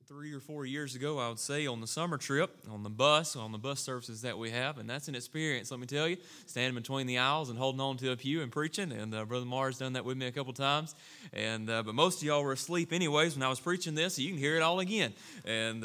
3 or 4 years ago, I would say, on the summer trip, on the bus services that we have, and that's an experience, let me tell you, standing between the aisles and holding on to a pew and preaching, and Brother Mars done that with me a couple times, and but most of y'all were asleep anyways when I was preaching this, so you can hear it all again, and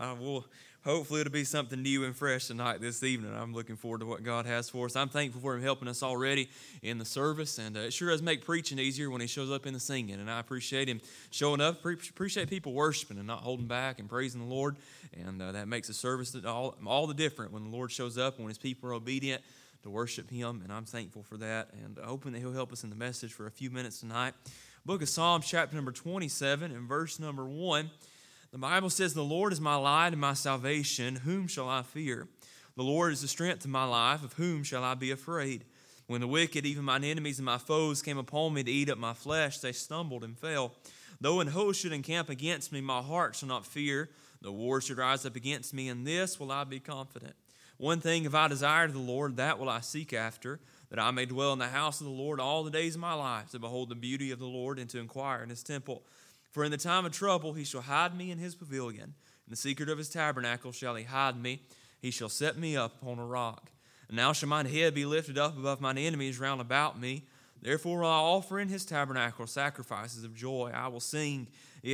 hopefully it'll be something new and fresh tonight, this evening. I'm looking forward to what God has for us. I'm thankful for Him helping us already in the service, and it sure does make preaching easier when He shows up in the singing, and I appreciate Him showing up. Appreciate people worshiping and not holding back and praising the Lord, and that makes the service all the different when the Lord shows up, when His people are obedient to worship Him, and I'm thankful for that, and hoping that He'll help us in the message for a few minutes tonight. Book of Psalms, chapter number 27, and verse number 1. The Bible says, "The Lord is my light and my salvation. Whom shall I fear? The Lord is the strength of my life. Of whom shall I be afraid? When the wicked, even mine enemies and my foes, came upon me to eat up my flesh, they stumbled and fell. Though an host should encamp against me, my heart shall not fear. The war should rise up against me, in this will I be confident. One thing have I desired of the Lord, that will I seek after, that I may dwell in the house of the Lord all the days of my life, to behold the beauty of the Lord and to inquire in His temple. For in the time of trouble He shall hide me in His pavilion. In the secret of His tabernacle shall He hide me. He shall set me up upon a rock. And now shall mine head be lifted up above mine enemies round about me. Therefore will I offer in His tabernacle sacrifices of joy. I will sing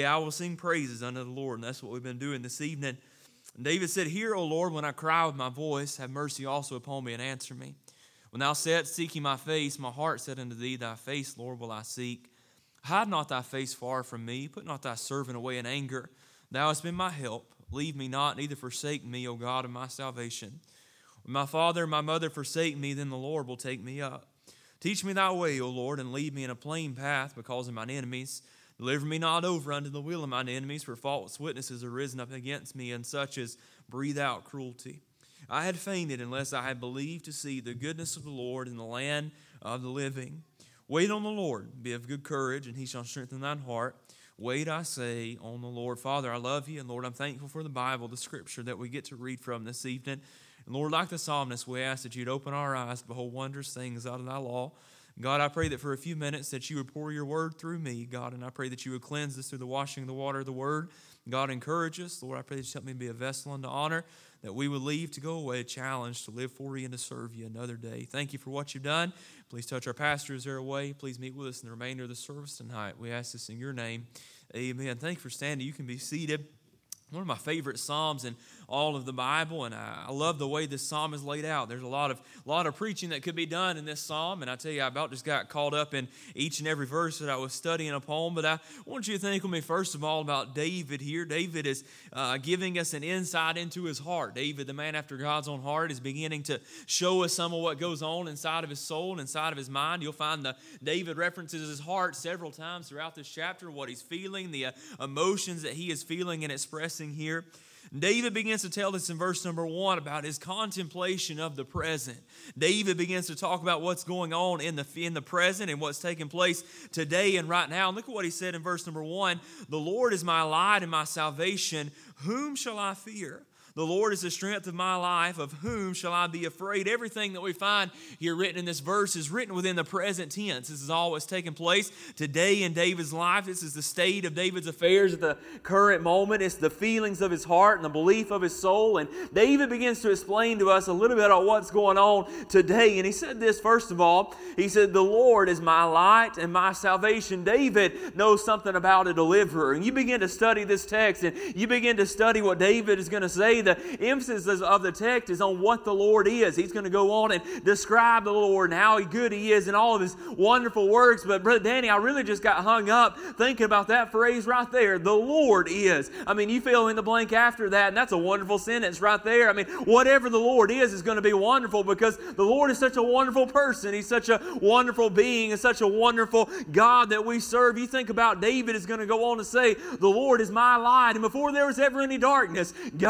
praises unto the Lord. And that's what we've been doing this evening. And David said, Hear, O Lord, when I cry with my voice. Have mercy also upon me and answer me. When thou saidst, Seeking my face, my heart said unto thee, Thy face, Lord, will I seek. Hide not thy face far from me. Put not thy servant away in anger. Thou hast been my help. Leave me not, neither forsake me, O God of my salvation. When my father and my mother forsake me, then the Lord will take me up. Teach me thy way, O Lord, and lead me in a plain path because of mine enemies. Deliver me not over unto the will of mine enemies, for false witnesses are risen up against me, and such as breathe out cruelty. I had fainted unless I had believed to see the goodness of the Lord in the land of the living. Wait on the Lord, be of good courage, and He shall strengthen thine heart. Wait, I say, on the Lord. Father, I love You, and Lord, I'm thankful for the Bible, the Scripture that we get to read from this evening. And Lord, like the psalmist, we ask that You'd open our eyes to behold wondrous things out of Thy law. God, I pray that for a few minutes that You would pour Your word through me, God, and I pray that You would cleanse us through the washing of the water of the word. God, encourage us. Lord, I pray that You help me be a vessel unto honor, that we would leave to go away challenged to live for You and to serve You another day. Thank You for what You've done. Please touch our pastors their way. Please meet with us in the remainder of the service tonight. We ask this in Your name. Amen. Thank you for standing. You can be seated. One of my favorite psalms in all of the Bible, and I love the way this psalm is laid out. There's a lot of preaching that could be done in this psalm, and I tell you, I about just got caught up in each and every verse that I was studying upon. But I want you to think with me first of all about David here. David is giving us an insight into his heart. David, the man after God's own heart, is beginning to show us some of what goes on inside of his soul and inside of his mind. You'll find that David references his heart several times throughout this chapter, what he's feeling, the emotions that he is feeling and expressing here. David begins to tell us in verse number 1 about his contemplation of the present. David begins to talk about what's going on in the present and what's taking place today and right now. And look at what he said in verse number 1. The Lord is my light and my salvation. Whom shall I fear? The Lord is the strength of my life. Of whom shall I be afraid? Everything that we find here written in this verse is written within the present tense. This is all what's taking place today in David's life. This is the state of David's affairs at the current moment. It's the feelings of his heart and the belief of his soul. And David begins to explain to us a little bit about what's going on today. And he said this, first of all. He said, the Lord is my light and my salvation. David knows something about a deliverer. And you begin to study this text and you begin to study what David is going to say. The emphasis of the text is on what the Lord is. He's going to go on and describe the Lord and how good He is and all of His wonderful works. But Brother Danny, I really just got hung up thinking about that phrase right there. The Lord is. I mean, you fill in the blank after that, and that's a wonderful sentence right there. I mean, whatever the Lord is going to be wonderful because the Lord is such a wonderful person. He's such a wonderful being and such a wonderful God that we serve. You think about David is going to go on to say, the Lord is my light. And before there was ever any darkness, God was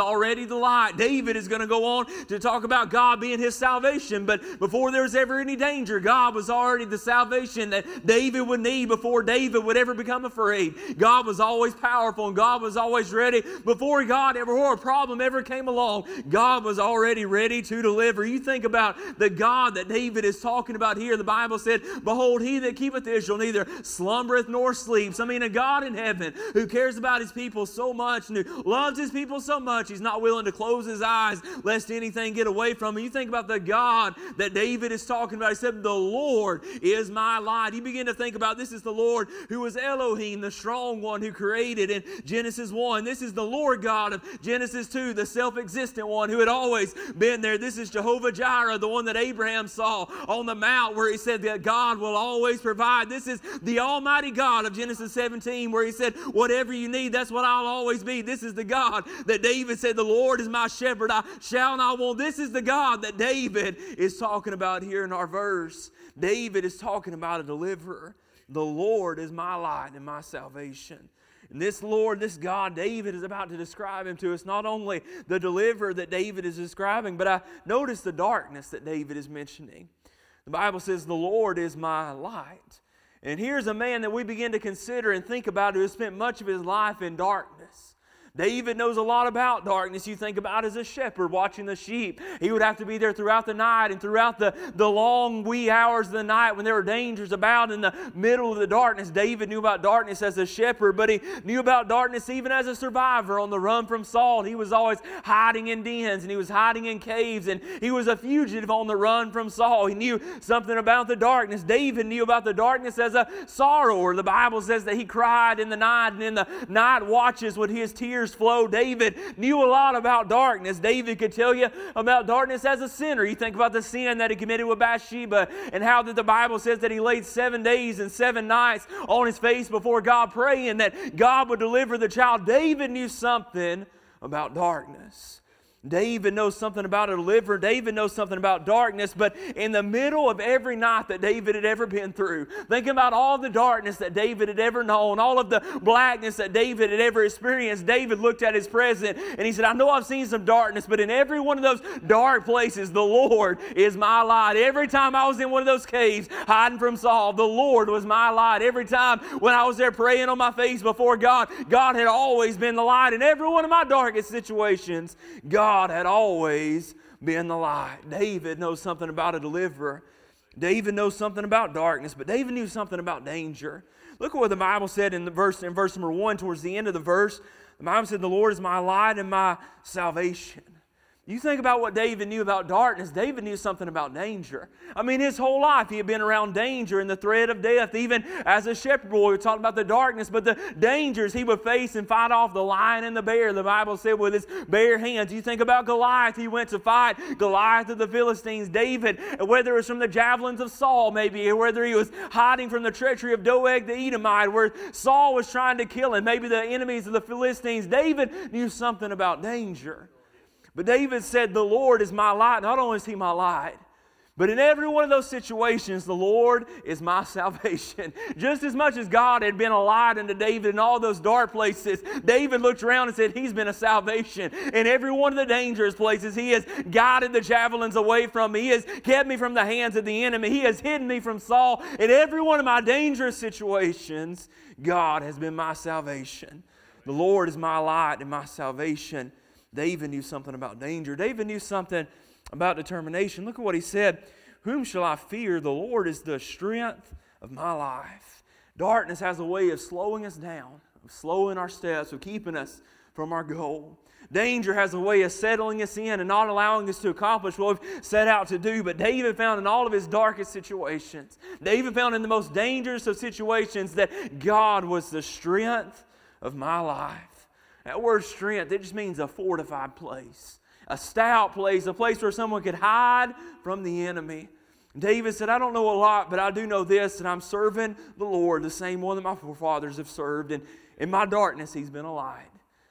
already the light. David is going to go on to talk about God being his salvation. But before there was ever any danger, God was already the salvation that David would need before David would ever become afraid. God was always powerful and God was always ready. Before a problem ever came along, God was already ready to deliver. You think about the God that David is talking about here. The Bible said, behold, he that keepeth Israel neither slumbereth nor sleeps. I mean, a God in heaven who cares about his people so much and who loves his people so much, he's not willing to close his eyes lest anything get away from him. You think about the God that David is talking about. He said, the Lord is my light. You begin to think about this is the Lord who was Elohim, the strong one who created in Genesis 1. This is the Lord God of Genesis 2, the self-existent one who had always been there. This is Jehovah Jireh, the one that Abraham saw on the mount where he said that God will always provide. This is the Almighty God of Genesis 17 where he said, whatever you need, that's what I'll always be. This is the God that David said, the Lord is my shepherd, I shall not want. This is the God that David is talking about here in our verse. David is talking about a deliverer. The Lord is my light and my salvation. And this Lord, this God, David is about to describe him to us. Not only the deliverer that David is describing, but I notice the darkness that David is mentioning. The Bible says, the Lord is my light. And here's a man that we begin to consider and think about who has spent much of his life in darkness. David knows a lot about darkness. You think about as a shepherd watching the sheep. He would have to be there throughout the night and throughout the long wee hours of the night when there were dangers about in the middle of the darkness. David knew about darkness as a shepherd, but he knew about darkness even as a survivor on the run from Saul. He was always hiding in dens and he was hiding in caves and he was a fugitive on the run from Saul. He knew something about the darkness. David knew about the darkness as a sorrower. The Bible says that he cried in the night and in the night watches would his tears flow. David knew a lot about darkness. David could tell you about darkness as a sinner. You think about the sin that he committed with Bathsheba and how that the Bible says that he laid 7 days and 7 nights on his face before God praying that God would deliver the child. David knew something about darkness. David knows something about a deliverer. David knows something about darkness. But in the middle of every night that David had ever been through, thinking about all the darkness that David had ever known, all of the blackness that David had ever experienced, David looked at his present and he said, I know I've seen some darkness, but in every one of those dark places, the Lord is my light. Every time I was in one of those caves hiding from Saul, the Lord was my light. Every time when I was there praying on my face before God, God had always been the light. In every one of my darkest situations, God had always been the light. David knows something about a deliverer. David knows something about darkness, but David knew something about danger. Look at what the Bible said in verse number 1, towards the end of the verse. The Bible said, the Lord is my light and my salvation. You think about what David knew about darkness. David knew something about danger. I mean, his whole life he had been around danger and the threat of death. Even as a shepherd boy, we talked about the darkness, but the dangers he would face and fight off the lion and the bear. The Bible said with his bare hands. You think about Goliath. He went to fight Goliath of the Philistines. David, whether it was from the javelins of Saul maybe, or whether he was hiding from the treachery of Doeg the Edomite, where Saul was trying to kill him, maybe the enemies of the Philistines. David knew something about danger. But David said, the Lord is my light. Not only is he my light, but in every one of those situations, the Lord is my salvation. Just as much as God had been a light unto David in all those dark places, David looked around and said, he's been a salvation. In every one of the dangerous places, he has guided the javelins away from me. He has kept me from the hands of the enemy. He has hidden me from Saul. In every one of my dangerous situations, God has been my salvation. The Lord is my light and my salvation. David knew something about danger. David knew something about determination. Look at what he said. Whom shall I fear? The Lord is the strength of my life. Darkness has a way of slowing us down, of slowing our steps, of keeping us from our goal. Danger has a way of settling us in and not allowing us to accomplish what we've set out to do. But David found in all of his darkest situations, David found in the most dangerous of situations that God was the strength of my life. That word strength, it just means a fortified place, a stout place, a place where someone could hide from the enemy. David said, I don't know a lot, but I do know this, that I'm serving the Lord, the same one that my forefathers have served. And in my darkness, he's been a light.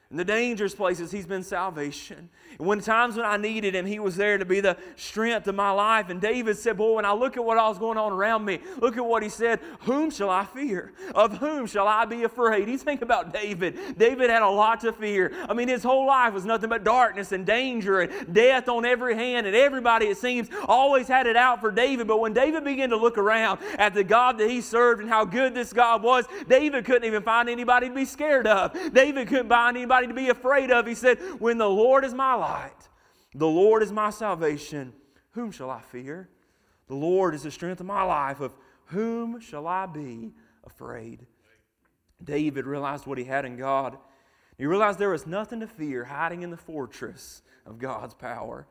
In the dangerous places, He's been salvation. And when times when I needed Him, He was there to be the strength of my life. And David said, boy, when I look at what all was going on around me, look at what he said, whom shall I fear? Of whom shall I be afraid? You think about David. David had a lot to fear. I mean, his whole life was nothing but darkness and danger and death on every hand. And everybody, it seems, always had it out for David. But when David began to look around at the God that he served and how good this God was, David couldn't even find anybody to be scared of. David couldn't find anybody to be afraid of. He said, when the Lord is my light, the Lord is my salvation, whom shall I fear? The Lord is the strength of my life, of whom shall I be afraid? David realized what he had in God. He realized there was nothing to fear hiding in the fortress of God's power.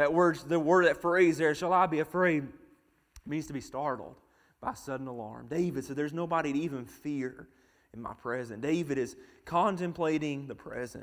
That phrase there, shall I be afraid, means to be startled by sudden alarm. David said, there's nobody to even fear in my present. David is contemplating the present.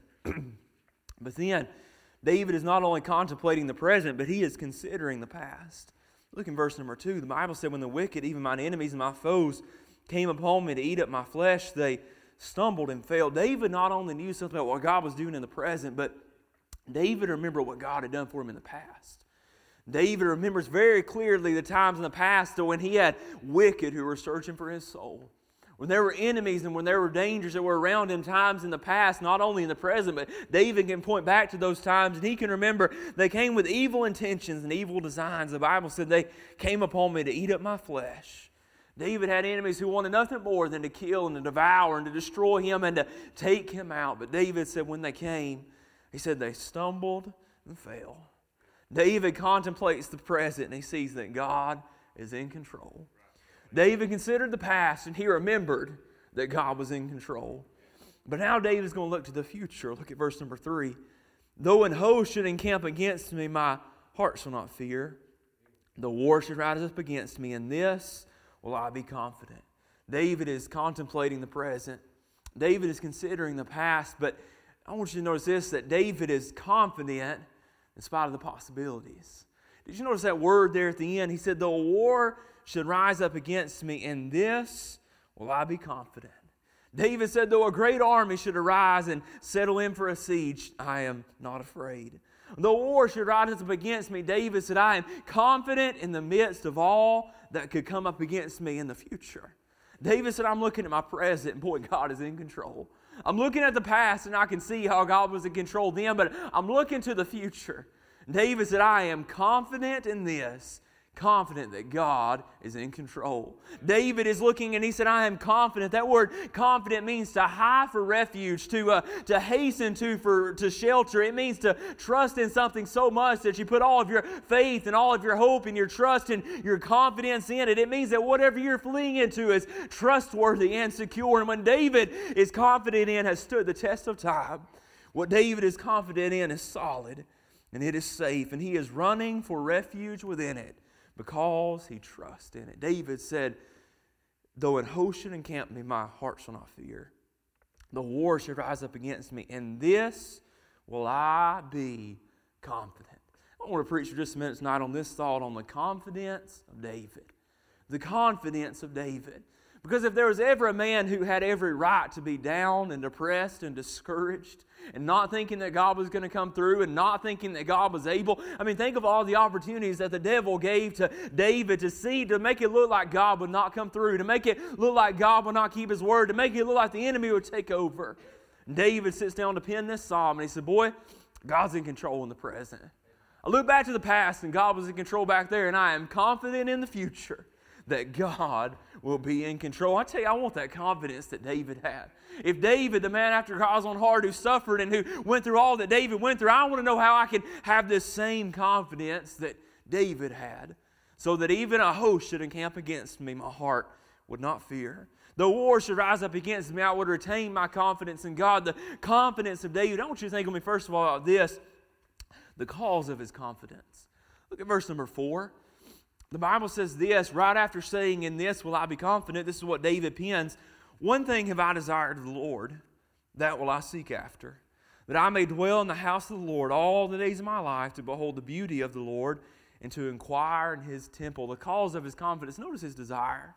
But then, David is not only contemplating the present, but he is considering the past. Look in verse number 2. The Bible said, when the wicked, even mine enemies and my foes, came upon me to eat up my flesh, they stumbled and fell. David not only knew something about what God was doing in the present, but David remembered what God had done for him in the past. David remembers very clearly the times in the past when he had wicked who were searching for his soul. When there were enemies and when there were dangers that were around him, times in the past, not only in the present, but David can point back to those times and he can remember they came with evil intentions and evil designs. The Bible said they came upon me to eat up my flesh. David had enemies who wanted nothing more than to kill and to devour and to destroy him and to take him out. But David said when they came, he said they stumbled and fell. David contemplates the present and he sees that God is in control. David considered the past and he remembered that God was in control. But now David's going to look to the future. Look at verse number 3. Though an host should encamp against me, my heart shall not fear. The war should rise up against me, in this will I be confident. David is contemplating the present. David is considering the past. But I want you to notice this, that David is confident in spite of the possibilities. Did you notice that word there at the end? He said, though a war should rise up against me, in this will I be confident. David said, though a great army should arise and settle in for a siege, I am not afraid. Though war should rise up against me, David said, I am confident in the midst of all that could come up against me in the future. David said, I'm looking at my present, and boy, God is in control. I'm looking at the past, and I can see how God was in control then, but I'm looking to the future. David said, I am confident in this, confident that God is in control. David is looking and he said, I am confident. That word confident means to hie for refuge, to hasten to shelter. It means to trust in something so much that you put all of your faith and all of your hope and your trust and your confidence in it. It means that whatever you're fleeing into is trustworthy and secure. And when David is confident in has stood the test of time, what David is confident in is solid and it is safe, and he is running for refuge within it, because he trusts in it. David said, though an host should encamp me, my heart shall not fear. The war should rise up against me, in this will I be confident. I want to preach for just a minute tonight on this thought, on the confidence of David. The confidence of David. Because if there was ever a man who had every right to be down and depressed and discouraged and not thinking that God was going to come through and not thinking that God was able, I mean, think of all the opportunities that the devil gave to David to make it look like God would not come through, to make it look like God would not keep His word, to make it look like the enemy would take over. And David sits down to pen this psalm and he said, boy, God's in control in the present. I look back to the past and God was in control back there, and I am confident in the future that God will be in control. I tell you, I want that confidence that David had. If David, the man after God's own heart who suffered and who went through all that David went through, I want to know how I can have this same confidence that David had, so that even a host should encamp against me, my heart would not fear. The war should rise up against me, I would retain my confidence in God. The confidence of David. I want you to think with me first of all about this, the cause of his confidence. Look at verse number 4. The Bible says this, right after saying, in this will I be confident, this is what David pens, one thing have I desired of the Lord, that will I seek after, that I may dwell in the house of the Lord all the days of my life, to behold the beauty of the Lord and to inquire in His temple. The cause of his confidence, notice his desire.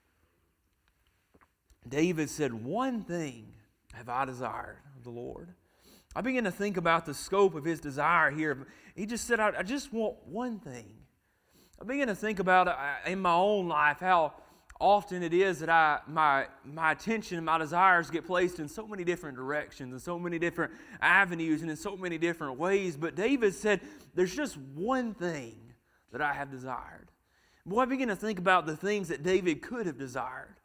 David said, one thing have I desired of the Lord. I began to think about the scope of his desire here. He just said, I just want one thing. I began to think about in my own life how often it is that my attention and my desires get placed in so many different directions and so many different avenues and in so many different ways. But David said, there's just one thing that I have desired. Boy, I began to think about the things that David could have desired.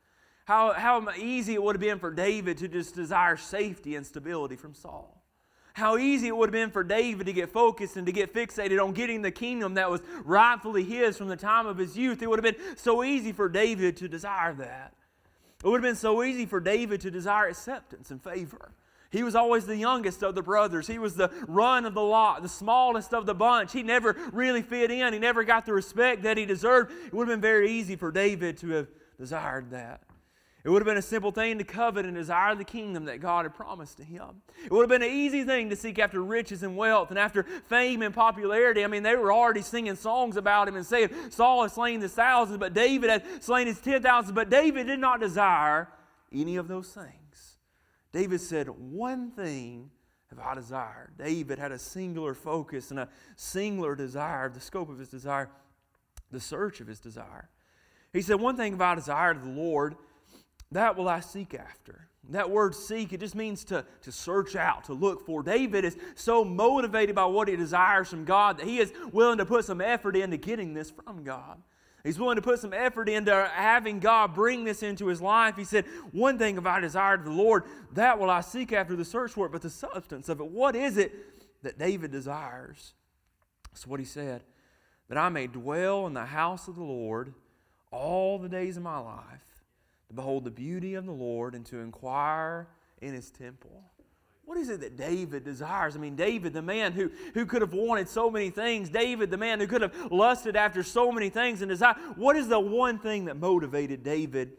How easy it would have been for David to just desire safety and stability from Saul. How easy it would have been for David to get focused and to get fixated on getting the kingdom that was rightfully his from the time of his youth. It would have been so easy for David to desire that. It would have been so easy for David to desire acceptance and favor. He was always the youngest of the brothers. He was the run of the lot, the smallest of the bunch. He never really fit in. He never got the respect that he deserved. It would have been very easy for David to have desired that. It would have been a simple thing to covet and desire the kingdom that God had promised to him. It would have been an easy thing to seek after riches and wealth and after fame and popularity. I mean, they were already singing songs about him and saying, Saul has slain his thousands, but David had slain his 10,000. But David did not desire any of those things. David said, one thing have I desired. David had a singular focus and a singular desire, the scope of his desire, the search of his desire. He said, one thing have I desired of the Lord, that will I seek after. That word seek, it just means to search out, to look for. David is so motivated by what he desires from God that he is willing to put some effort into getting this from God. He's willing to put some effort into having God bring this into his life. He said, one thing have I desired of the Lord, that will I seek after, the search for it, but the substance of it. What is it that David desires? That's what he said. That I may dwell in the house of the Lord all the days of my life, to behold the beauty of the Lord and to inquire in His temple. What is it that David desires? I mean, David, the man who could have wanted so many things. David, the man who could have lusted after so many things and desired. What is the one thing that motivated David?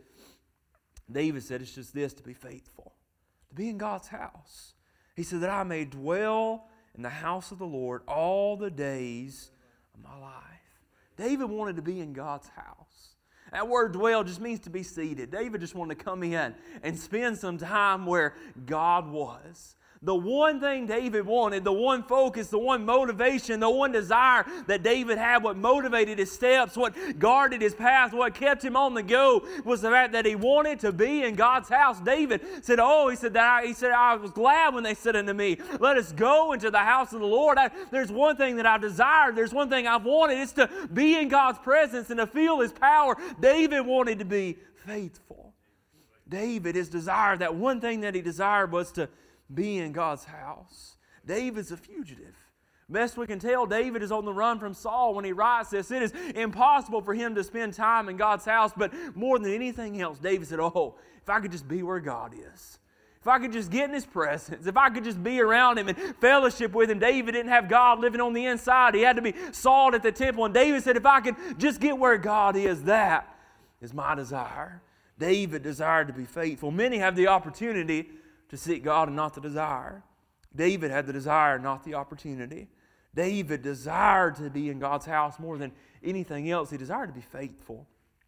David said it's just this, to be faithful. To be in God's house. He said that I may dwell in the house of the Lord all the days of my life. David wanted to be in God's house. That word dwell just means to be seated. David just wanted to come in and spend some time where God was. The one thing David wanted, the one focus, the one motivation, the one desire that David had, what motivated his steps, what guarded his path, what kept him on the go, was the fact that he wanted to be in God's house. David said, I was glad when they said unto me, let us go into the house of the Lord. There's one thing that I've desired. There's one thing I've wanted. It's to be in God's presence and to feel His power. David wanted to be faithful. David, his desire, that one thing that he desired was to be in God's house. David's a fugitive. Best we can tell, David is on the run from Saul when he writes this. It is impossible for him to spend time in God's house, but more than anything else, David said, if I could just be where God is. If I could just get in His presence, if I could just be around Him and fellowship with Him. David didn't have God living on the inside. He had to be sought at the temple. And David said, if I could just get where God is, that is my desire. David desired to be faithful. Many have the opportunity to seek God and not the desire. David had the desire, not the opportunity. David desired to be in God's house more than anything else. He desired to be faithful.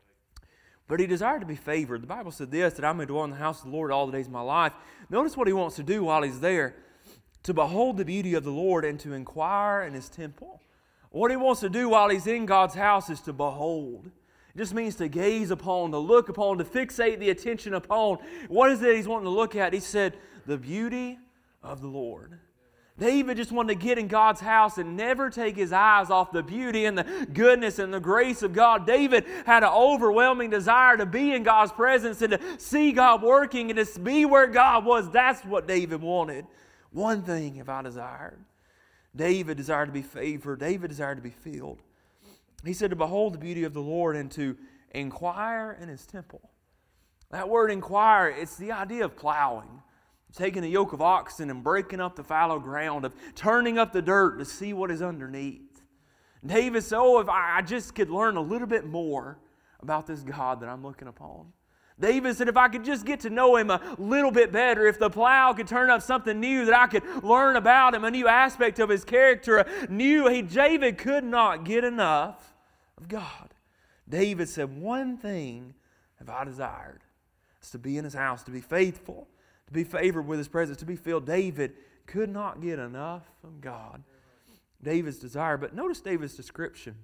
But he desired to be favored. The Bible said this, that I may dwell in the house of the Lord all the days of my life. Notice what he wants to do while he's there. To behold the beauty of the Lord and to inquire in His temple. What he wants to do while he's in God's house is to behold. It just means to gaze upon, to look upon, to fixate the attention upon. What is it he's wanting to look at? He said, the beauty of the Lord. David just wanted to get in God's house and never take his eyes off the beauty and the goodness and the grace of God. David had an overwhelming desire to be in God's presence and to see God working and to be where God was. That's what David wanted. One thing have I desired. David desired to be favored. David desired to be filled. He said to behold the beauty of the Lord and to inquire in His temple. That word inquire, it's the idea of plowing. Taking a yoke of oxen and breaking up the fallow ground, of turning up the dirt to see what is underneath. David said, if I just could learn a little bit more about this God that I'm looking upon. David said, if I could just get to know Him a little bit better, if the plow could turn up something new that I could learn about Him, a new aspect of His character, David could not get enough of God. David said, one thing have I desired. It's to be in His house, to be faithful, to to be favored with His presence, to be filled. David could not get enough of God. David's desire. But notice David's description.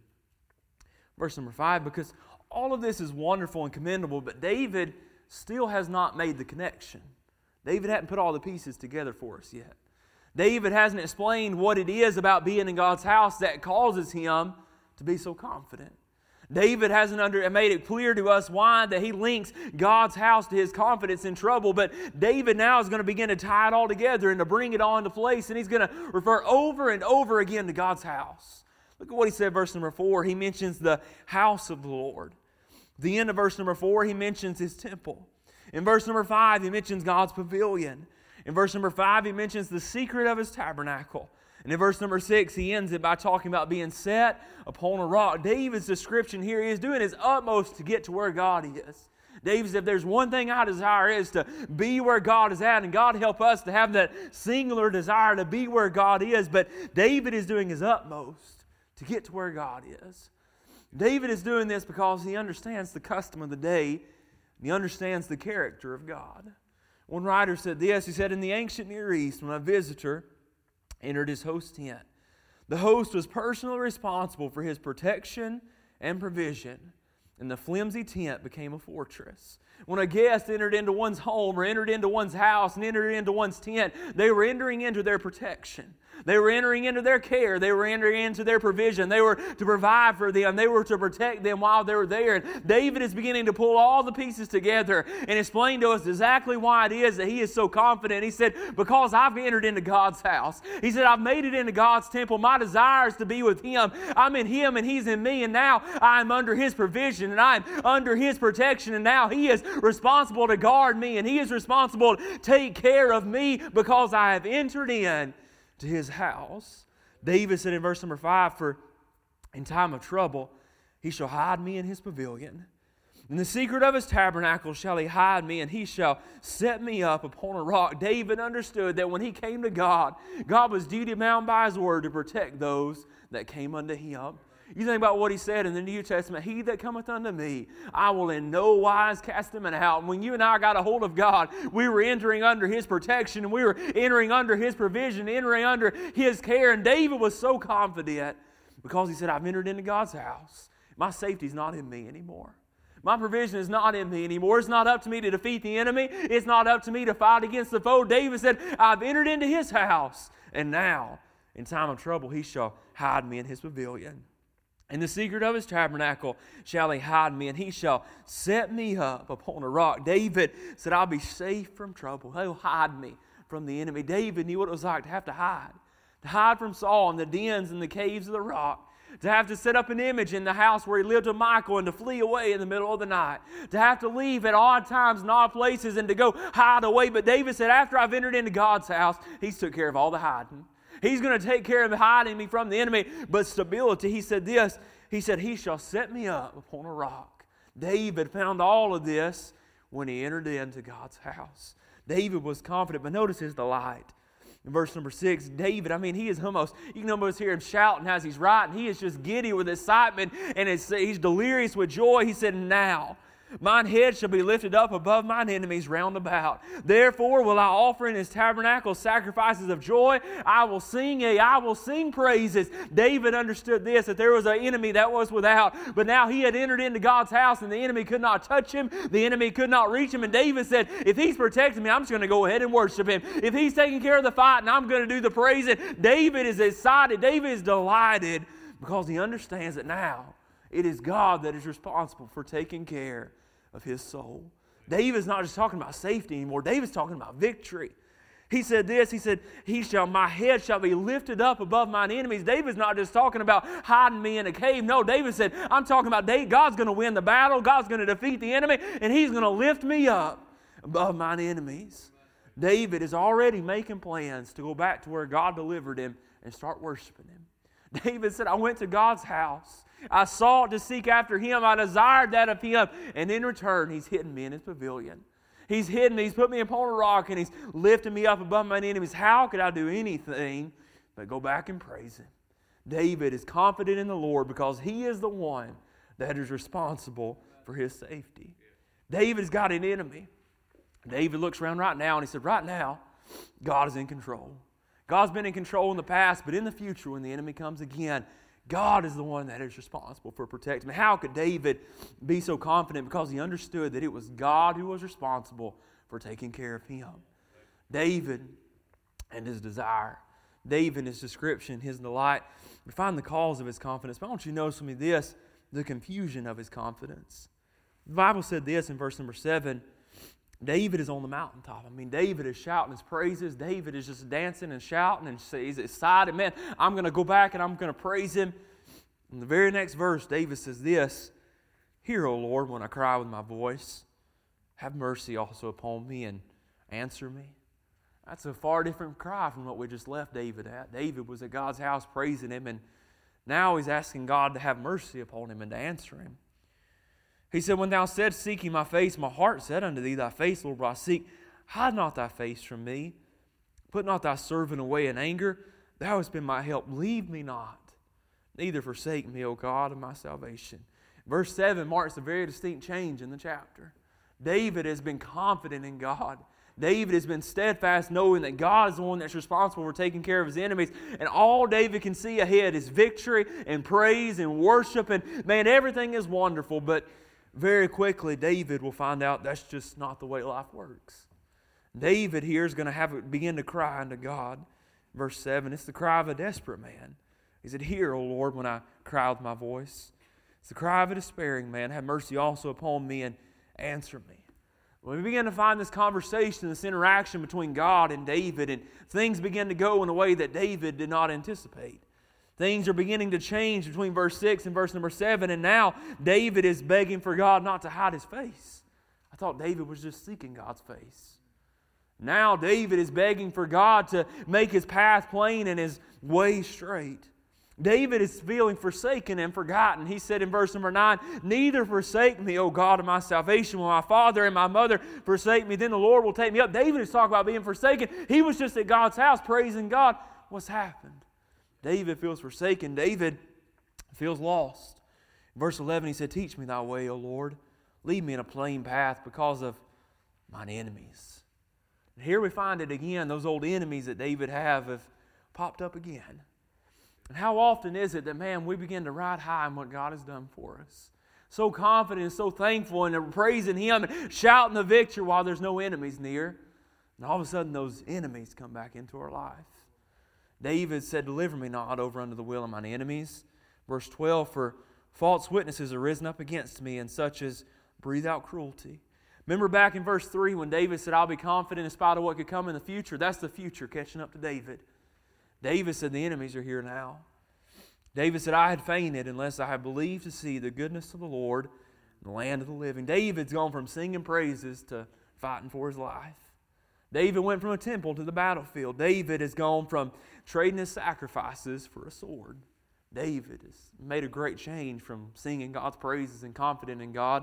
Verse number 5, because all of this is wonderful and commendable, but David still has not made the connection. David hadn't put all the pieces together for us yet. David hasn't explained what it is about being in God's house that causes him to be so confident. David hasn't made it clear to us why that he links God's house to his confidence in trouble, but David now is going to begin to tie it all together and to bring it all into place, and he's going to refer over and over again to God's house. Look at what he said, verse number 4. He mentions the house of the Lord. The end of verse number 4, he mentions His temple. In verse number 5, he mentions God's pavilion. In verse number 5, he mentions the secret of His tabernacle. And in verse number 6, he ends it by talking about being set upon a rock. David's description here, he is doing his utmost to get to where God is. David said, if there's one thing I desire, is to be where God is at. And God help us to have that singular desire to be where God is. But David is doing his utmost to get to where God is. David is doing this because he understands the custom of the day. And he understands the character of God. One writer said this. He said, in the ancient Near East, when a visitor entered his host's tent, the host was personally responsible for his protection and provision, and the flimsy tent became a fortress. When a guest entered into one's home or entered into one's house and entered into one's tent, they were entering into their protection. They were entering into their care. They were entering into their provision. They were to provide for them. They were to protect them while they were there. And David is beginning to pull all the pieces together and explain to us exactly why it is that he is so confident. He said, because I've entered into God's house. He said, I've made it into God's temple. My desire is to be with Him. I'm in Him and He's in me. And now I'm under His provision and I'm under His protection. And now He is responsible to guard me and He is responsible to take care of me because I have entered in to His house. David said in verse number 5, for in time of trouble He shall hide me in His pavilion. In the secret of His tabernacle shall He hide me, and He shall set me up upon a rock. David understood that when he came to God, God was duty bound by His word to protect those that came unto Him. You think about what He said in the New Testament, He that cometh unto me, I will in no wise cast him out. And when you and I got a hold of God, we were entering under His protection, and we were entering under His provision, entering under His care. And David was so confident because he said, I've entered into God's house. My safety is not in me anymore. My provision is not in me anymore. It's not up to me to defeat the enemy. It's not up to me to fight against the foe. David said, I've entered into His house, and now in time of trouble He shall hide me in His pavilion. In the secret of His tabernacle shall He hide me, and He shall set me up upon a rock. David said, I'll be safe from trouble. He'll hide me from the enemy. David knew what it was like to have to hide. To hide from Saul in the dens and the caves of the rock. To have to set up an image in the house where he lived with Michal and to flee away in the middle of the night. To have to leave at odd times and odd places and to go hide away. But David said, after I've entered into God's house, He's took care of all the hiding. He's going to take care of hiding me from the enemy. But stability, He said this. He said, He shall set me up upon a rock. David found all of this when he entered into God's house. David was confident, but notice his delight. In verse number 6, David, he is almost, you can almost hear him shouting as he's writing. He is just giddy with excitement and he's delirious with joy. He said, now mine head shall be lifted up above mine enemies round about. Therefore will I offer in His tabernacle sacrifices of joy. I will sing praises. David understood this, that there was an enemy that was without, but now he had entered into God's house and the enemy could not touch him. The enemy could not reach him. And David said, if He's protecting me, I'm just going to go ahead and worship Him. If He's taking care of the fight, and I'm going to do the praising. David is excited. David is delighted because he understands that now it is God that is responsible for taking care of his soul. David's not just talking about safety anymore. David's talking about victory. He said this, he said, my head shall be lifted up above mine enemies. David's not just talking about hiding me in a cave. No, David said, I'm talking about God's going to win the battle. God's going to defeat the enemy, and He's going to lift me up above mine enemies. David is already making plans to go back to where God delivered him and start worshiping Him. David said, I went to God's house. I sought to seek after Him. I desired that of Him. And in return, He's hidden me in His pavilion. He's hidden me. He's put me upon a rock and He's lifted me up above my enemies. How could I do anything but go back and praise Him? David is confident in the Lord because He is the one that is responsible for his safety. David's got an enemy. David looks around right now and he said, right now, God is in control. God's been in control in the past, but in the future, when the enemy comes again, God is the one that is responsible for protecting him. How could David be so confident? Because he understood that it was God who was responsible for taking care of him. David and his desire. David, his description, his delight. We find the cause of his confidence. But I want you to notice with me this, the confusion of his confidence. The Bible said this in verse number 7. David is on the mountaintop. I mean, David is shouting his praises. David is just dancing and shouting and he's excited. Man, I'm going to go back and I'm going to praise him. In the very next verse, David says this, hear, O Lord, when I cry with my voice. Have mercy also upon me and answer me. That's a far different cry from what we just left David at. David was at God's house praising him, and now he's asking God to have mercy upon him and to answer him. He said, when thou saidst, seeking my face, my heart said unto thee, thy face, Lord, will I seek. Hide not thy face from me. Put not thy servant away in anger. Thou hast been my help. Leave me not. Neither forsake me, O God of my salvation. Verse 7 marks a very distinct change in the chapter. David has been confident in God. David has been steadfast, knowing that God is the one that's responsible for taking care of his enemies. And all David can see ahead is victory and praise and worship. And man, everything is wonderful. But very quickly, David will find out that's just not the way life works. David here is going to begin to cry unto God. Verse 7, it's the cry of a desperate man. He said, hear, O Lord, when I cry with my voice. It's the cry of a despairing man. Have mercy also upon me and answer me. When we begin to find this conversation, this interaction between God and David, and things begin to go in a way that David did not anticipate. Things are beginning to change between verse 6 and verse number 7, and now David is begging for God not to hide his face. I thought David was just seeking God's face. Now David is begging for God to make his path plain and his way straight. David is feeling forsaken and forgotten. He said in verse number 9, neither forsake me, O God of my salvation, when my father and my mother forsake me, then the Lord will take me up. David is talking about being forsaken. He was just at God's house praising God. What's happened? David feels forsaken. David feels lost. In verse 11 he said, teach me thy way, O Lord. Lead me in a plain path because of mine enemies. And here we find it again. Those old enemies that David have popped up again. And how often is it that, man, we begin to ride high in what God has done for us? So confident and so thankful and praising Him and shouting the victory while there's no enemies near. And all of a sudden those enemies come back into our life. David said, deliver me not over unto the will of mine enemies. Verse 12, for false witnesses are risen up against me, and such as breathe out cruelty. Remember back in verse 3 when David said, I'll be confident in spite of what could come in the future. That's the future catching up to David. David said, the enemies are here now. David said, I had fainted unless I had believed to see the goodness of the Lord in the land of the living. David's gone from singing praises to fighting for his life. David went from a temple to the battlefield. David has gone from trading his sacrifices for a sword. David has made a great change from singing God's praises and confident in God.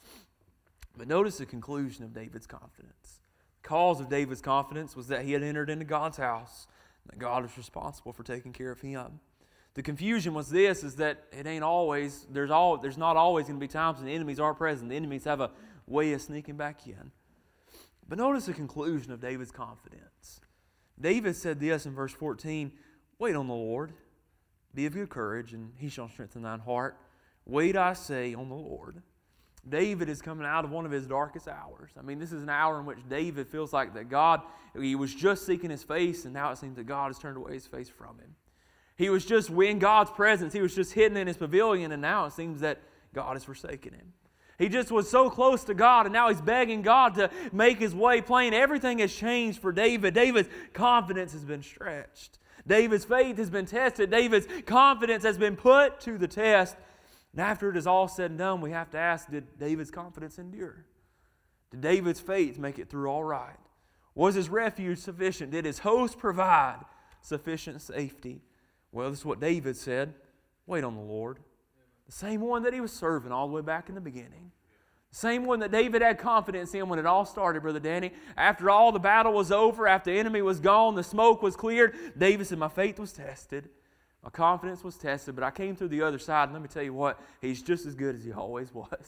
But notice the conclusion of David's confidence. The cause of David's confidence was that he had entered into God's house, and that God is responsible for taking care of him. The confusion was this, is that it ain't always, there's not always going to be times when the enemies are present. The enemies have a way of sneaking back in. But notice the conclusion of David's confidence. David said this in verse 14, wait on the Lord, be of good courage, and He shall strengthen thine heart. Wait, I say, on the Lord. David is coming out of one of his darkest hours. I mean, this is an hour in which David feels like that God, he was just seeking His face, and now it seems that God has turned away His face from him. He was just in God's presence. He was just hidden in His pavilion, and now it seems that God has forsaken him. He just was so close to God, and now he's begging God to make His way plain. Everything has changed for David. David's confidence has been stretched. David's faith has been tested. David's confidence has been put to the test. And after it is all said and done, we have to ask, did David's confidence endure? Did David's faith make it through all right? Was his refuge sufficient? Did his host provide sufficient safety? Well, this is what David said. Wait on the Lord. The same one that he was serving all the way back in the beginning. The same one that David had confidence in when it all started, Brother Danny. After all the battle was over, after the enemy was gone, the smoke was cleared, David said, my faith was tested. My confidence was tested, but I came through the other side, and let me tell you what, He's just as good as He always was.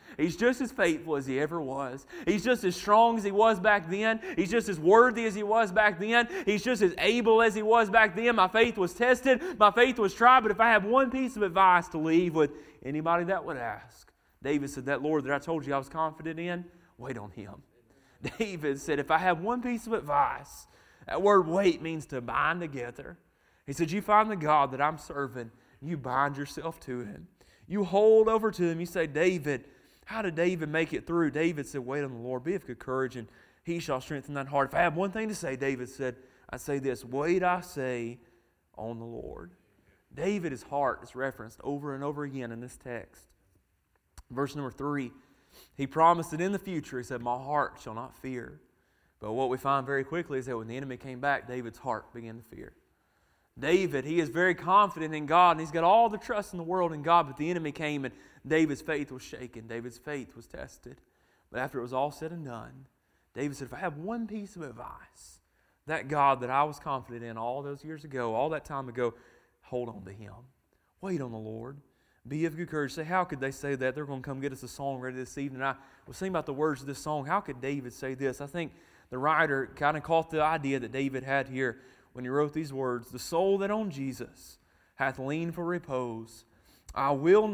He's just as faithful as He ever was. He's just as strong as He was back then. He's just as worthy as He was back then. He's just as able as He was back then. My faith was tested. My faith was tried. But if I have one piece of advice to leave with anybody that would ask, David said, that Lord that I told you I was confident in, wait on Him. David said, if I have one piece of advice, that word wait means to bind together. He said, you find the God that I'm serving, you bind yourself to Him. You hold over to Him. You say, David, how did David make it through? David said, wait on the Lord. Be of good courage, and He shall strengthen thine heart. If I have one thing to say, David said, I say this, wait, I say, on the Lord. David's heart is referenced over and over again in this text. Verse number 3, he promised that in the future, he said, my heart shall not fear. But what we find very quickly is that when the enemy came back, David's heart began to fear. David, he is very confident in God, and he's got all the trust in the world in God, but the enemy came and David's faith was shaken. David's faith was tested. But after it was all said and done, David said, if I have one piece of advice, that God that I was confident in all those years ago, all that time ago, hold on to Him. Wait on the Lord. Be of good courage. Say, how could they say that? They're going to come get us a song ready this evening. I was thinking about the words of this song. How could David say this? I think the writer kind of caught the idea that David had here when he wrote these words. The soul that on Jesus hath leaned for repose, I will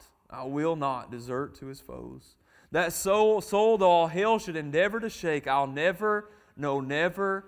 not desert to his foes. That soul though all hell should endeavor to shake, I'll never, no never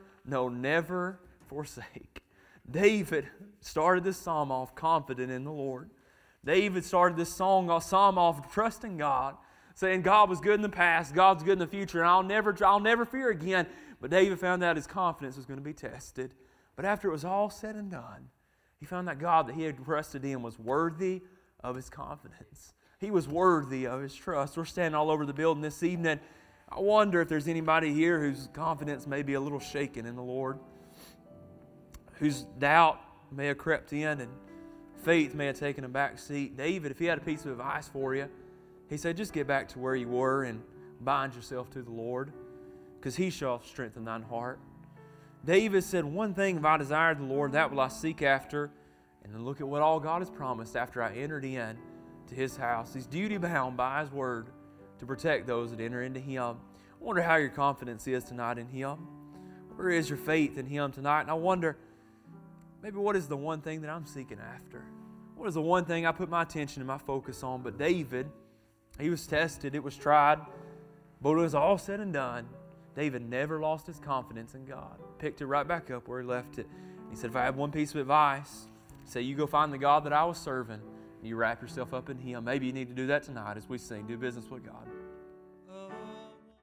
forsake. David started this psalm off confident in the Lord. David started this psalm off trusting God, saying God was good in the past, God's good in the future, and I'll never fear again. But David found out his confidence was going to be tested. But after it was all said and done, he found that God that he had trusted in was worthy of his confidence. He was worthy of his trust. We're standing all over the building this evening. I wonder if there's anybody here whose confidence may be a little shaken in the Lord, whose doubt may have crept in and faith may have taken a back seat. David, if he had a piece of advice for you, he said, just get back to where you were and bind yourself to the Lord, because He shall strengthen thine heart. David said, one thing if I desire the Lord, that will I seek after. And then look at what all God has promised after I entered in to His house. He's duty bound by His word to protect those that enter into Him. I wonder how your confidence is tonight in Him. Where is your faith in Him tonight? And I wonder, maybe what is the one thing that I'm seeking after? What is the one thing I put my attention and my focus on? But David, he was tested, it was tried, but it was all said and done. David never lost his confidence in God. Picked it right back up where he left it. He said, if I have one piece of advice, say you go find the God that I was serving, and you wrap yourself up in Him. Maybe you need to do that tonight as we sing, do business with God.